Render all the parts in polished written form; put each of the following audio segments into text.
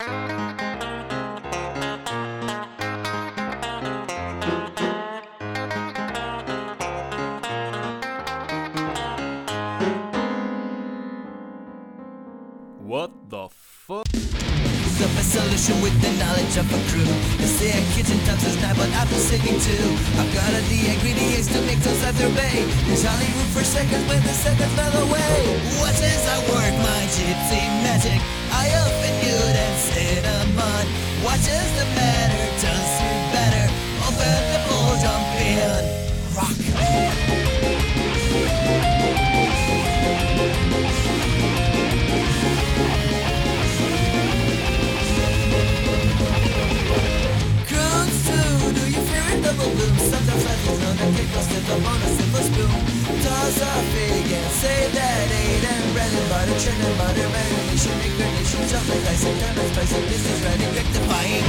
What the fuck? The best solution with the knowledge of a crew. They say a kitchen taps is nice, but after singing too. I've got all the ingredients to make those other bay. There's only room for seconds when the seconds fell away. Watch as I work my gypsy magic. I open good and cinnamon. Watch as the matter turns to better. Open the bowl, jump in, rock. Sometimes life is on a cake, I'll slip up on a silver spoon. Toss a fig and save that eight. And bread and butter, churn and butter, marination, incarnation, chocolate, ice and caramel, spice and business, ready, rectifying.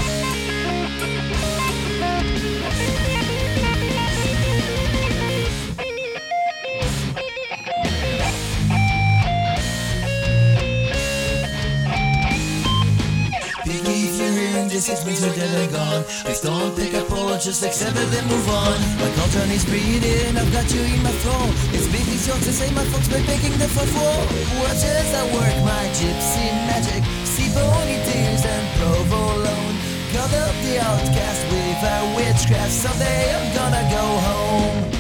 This is means we're dead and gone. Please don't pick up all, just accept it and move on. My culture is breathing, I've got you in my throne. It's making sure to say my folks by making the fourth wall. Watch as I work my gypsy magic. See ponytails and provolone. Cut up the outcast with our witchcraft. Someday I'm gonna go home.